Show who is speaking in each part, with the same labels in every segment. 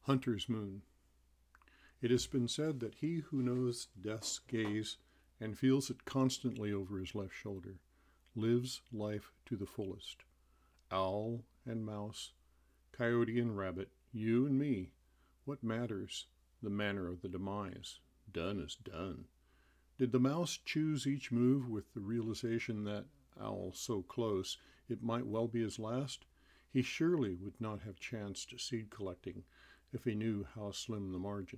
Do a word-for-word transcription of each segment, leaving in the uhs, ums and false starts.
Speaker 1: Hunter's Moon. It has been said that he who knows death's gaze and feels it constantly over his left shoulder lives life to the fullest. Owl and mouse, coyote and rabbit, you and me, what matters the manner of the demise? Done is done. Did the mouse choose each move with the realization that, owl so close, it might well be his last? He surely would not have chanced seed collecting if he knew how slim the margin.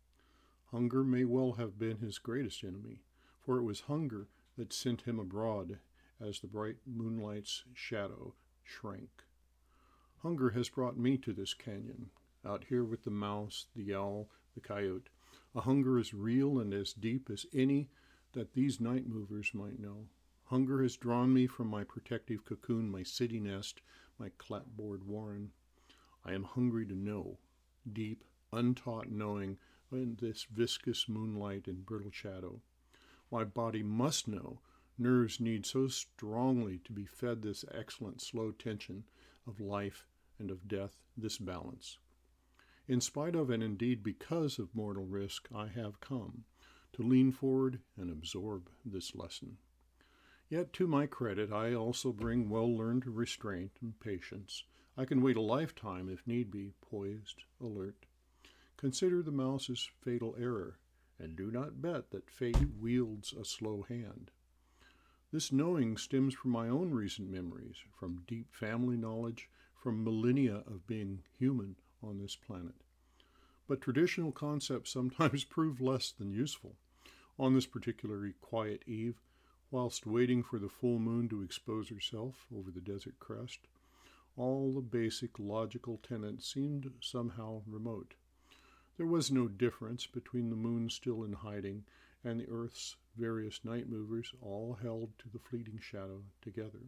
Speaker 1: Hunger may well have been his greatest enemy, for it was hunger that sent him abroad as the bright moonlight's shadow shrank. Hunger has brought me to this canyon, out here with the mouse, the owl, the coyote, a hunger as real and as deep as any that these night movers might know. Hunger has drawn me from my protective cocoon, my city nest, my clapboard warren. I am hungry to know, deep, untaught knowing in this viscous moonlight and brittle shadow. My body must know. Nerves need so strongly to be fed this excellent slow tension of life and of death, this balance. In spite of and indeed because of mortal risk, I have come to lean forward and absorb this lesson. Yet to my credit, I also bring well-learned restraint and patience. I can wait a lifetime if need be, poised, alert. Consider the mouse's fatal error, and do not bet that fate wields a slow hand. This knowing stems from my own recent memories, from deep family knowledge, from millennia of being human on this planet. But traditional concepts sometimes prove less than useful. On this particularly quiet eve, whilst waiting for the full moon to expose herself over the desert crest, all the basic logical tenets seemed somehow remote. There was no difference between the moon still in hiding and the earth's various night movers, all held to the fleeting shadow together.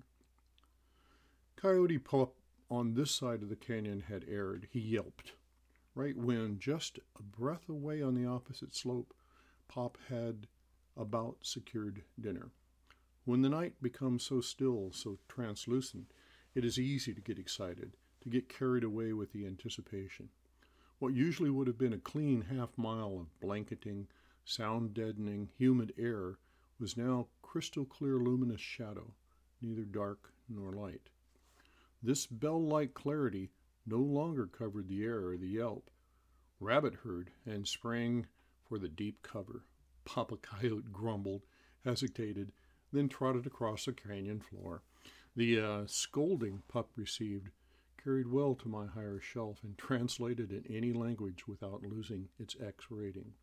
Speaker 1: Coyote Pop on this side of the canyon had erred. He yelped. Right when, just a breath away on the opposite slope, Pop had about secured dinner. When the night becomes so still, so translucent, it is easy to get excited, to get carried away with the anticipation. What usually would have been a clean half mile of blanketing, sound-deadening, humid air was now crystal-clear luminous shadow, neither dark nor light. This bell-like clarity no longer covered the air or the yelp. Rabbit heard and sprang for the deep cover. Papa Coyote grumbled, hesitated, then trotted across the canyon floor. The uh, scolding Pup received carried well to my higher shelf and translated in any language without losing its X rating.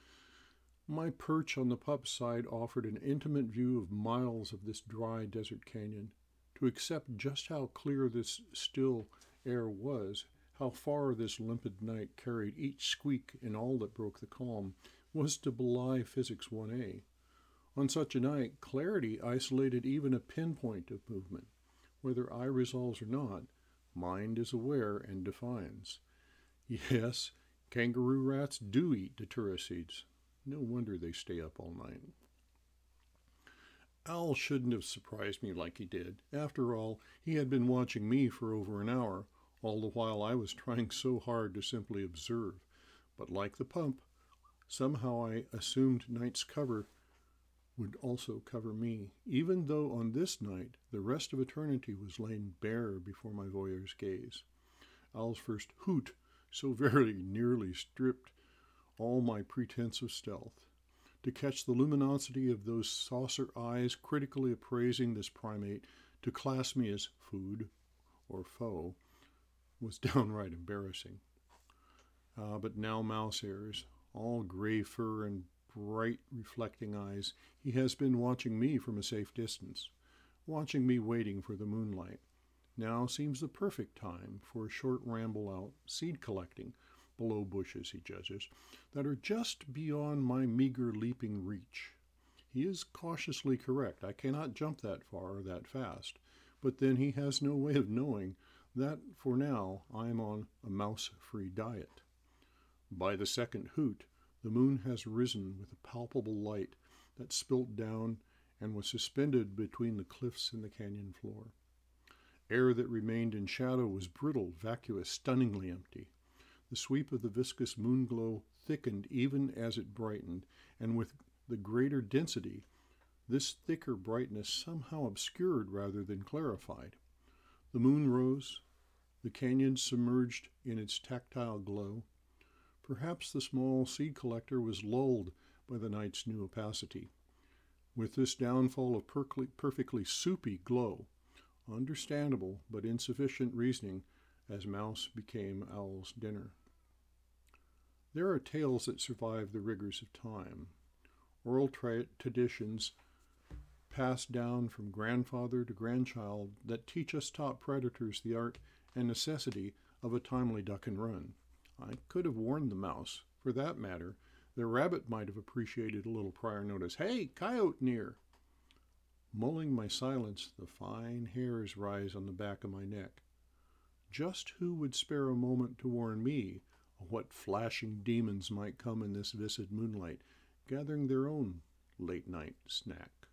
Speaker 1: My perch on the Pup's side offered an intimate view of miles of this dry desert canyon. To accept just how clear this still air was, how far this limpid night carried each squeak in all that broke the calm, was to belie Physics one A. On such a night, clarity isolated even a pinpoint of movement. Whether eye resolves or not, mind is aware and defines. Yes, kangaroo rats do eat datura seeds. No wonder they stay up all night. Owl shouldn't have surprised me like he did. After all, he had been watching me for over an hour, all the while I was trying so hard to simply observe. But like the Pump, somehow I assumed night's cover would also cover me, even though on this night the rest of eternity was laid bare before my voyeur's gaze. Owl's first hoot so very nearly stripped all my pretense of stealth. To catch the luminosity of those saucer eyes critically appraising this primate, to class me as food or foe, was downright embarrassing. Uh, but now mouse ears, all gray fur and bright reflecting eyes, he has been watching me from a safe distance, watching me waiting for the moonlight. Now seems the perfect time for a short ramble out, seed collecting, below bushes, he judges, that are just beyond my meager leaping reach. He is cautiously correct. I cannot jump that far or that fast, but then he has no way of knowing that for now I am on a mouse-free diet. By the second hoot, the moon has risen with a palpable light that spilt down and was suspended between the cliffs and the canyon floor. Air that remained in shadow was brittle, vacuous, stunningly empty. The sweep of the viscous moonglow thickened even as it brightened, and with the greater density, this thicker brightness somehow obscured rather than clarified. The moon rose, the canyon submerged in its tactile glow. Perhaps the small seed collector was lulled by the night's new opacity. With this downfall of perfectly, perfectly soupy glow, understandable but insufficient reasoning, as mouse became owl's dinner. There are tales that survive the rigors of time, oral tra- traditions passed down from grandfather to grandchild that teach us top predators the art and necessity of a timely duck and run. I could have warned the mouse. For that matter, the rabbit might have appreciated a little prior notice. Hey, coyote near! Mulling my silence, the fine hairs rise on the back of my neck. Just who would spare a moment to warn me of what flashing demons might come in this viscid moonlight, gathering their own late-night snack?